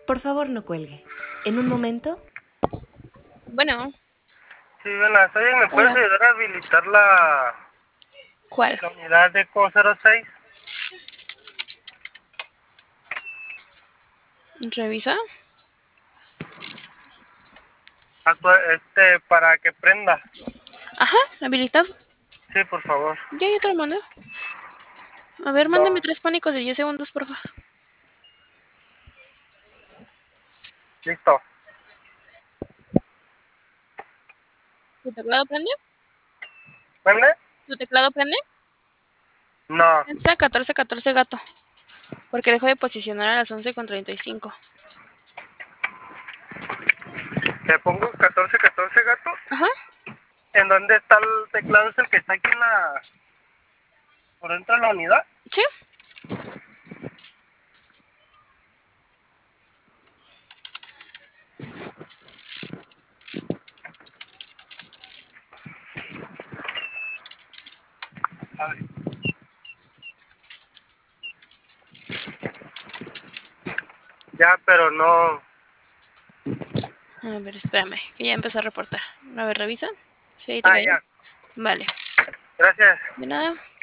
Por favor, no cuelgue. En un momento. Bueno, Sí, buenas. Oye, ¿me puedes hola. ayudar a habilitar la ¿Cuál? unidad de ECO 06? ¿Revisa? Para que prenda. Ajá, habilitado. Sí, por favor. Ya te lo mandé. A ver, No, mándame 3 pánicos de 10 segundos, por favor. listo. ¿Tu teclado prende? ¿Prende? ¿Tu teclado prende? No. Está 14-14 gato. Porque dejó de posicionar a las 11:35. ¿Te pongo 14-14, gato? Ajá, ¿En dónde está el teclado? ¿Es el que está aquí en la... por dentro de la unidad? sí. A ver. Ya, pero no... A ver, espérame, que ya empezó a reportar. A ver, revisa. Sí, ahí te Ah, cayó. ya. Vale. Gracias. De nada.